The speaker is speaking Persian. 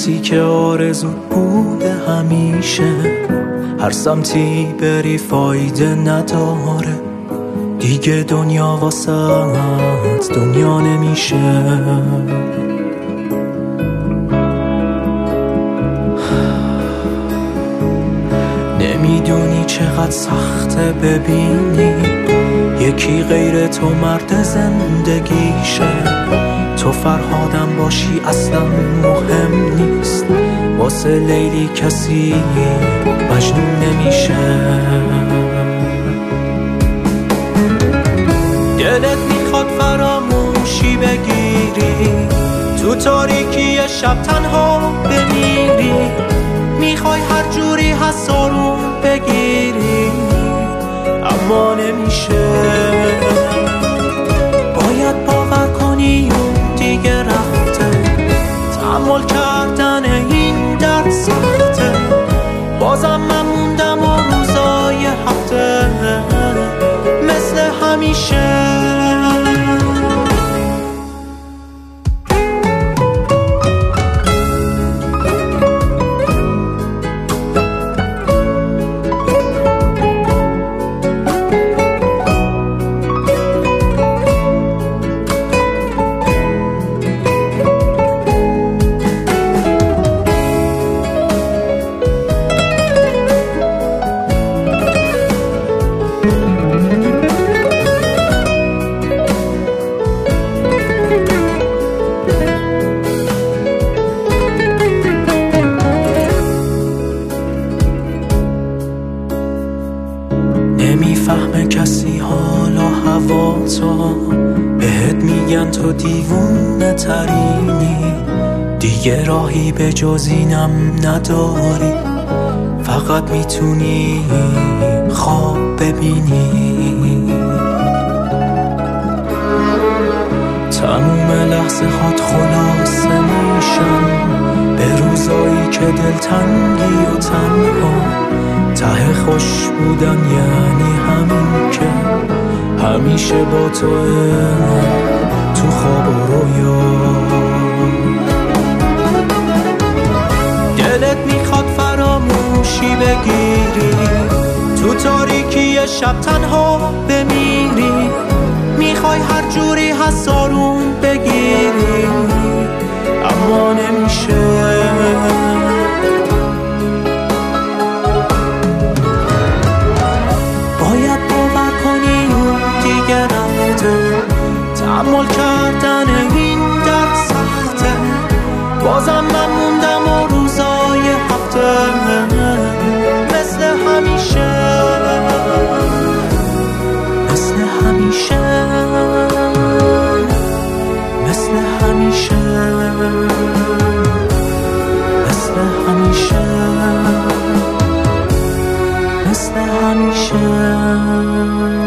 کسی که آرزو بوده همیشه هر سمتی بری فایده نداره دیگه دنیا واسط دنیا نمیشه نمیدونی چقدر سخته ببینی یکی غیر تو مرد زندگیشه تو فرهادم باشی اصلا مهم نیست واسه لیلی کسی مجنون نمیشه دلت میخواد فراموشی بگیری تو تاریکی شب تنها بمیری میخوای هر جوری هست آروم بگیری اما نمیشه باید باور کنی اون دیگه رفته تحمل کردن این درد سخته بازم من موندم و روزای هفته مثل همیشه نمیفهمه کسی حالا هوا تو بهت میگن تو دیوونه ترینی دیگه راهی به جز اینم نداری فقط میتونی خواب ببینی تموم لحظه هات خلاصه میشن به روزایی که دلتنگی و تنها ته خوش بودن یعنی همین که همیشه با تو خواب و رویا دلت میخواد فراموشی بگیری تو تاریکی شب تنها بمیری میخوای هر جوری هست آروم بگیری اما نمیشه تحمل کردن این درد سخته بازم من موندم و روزای هفته مثل همیشه مثل همیشه مثل همیشه مثل همیشه مثل همیشه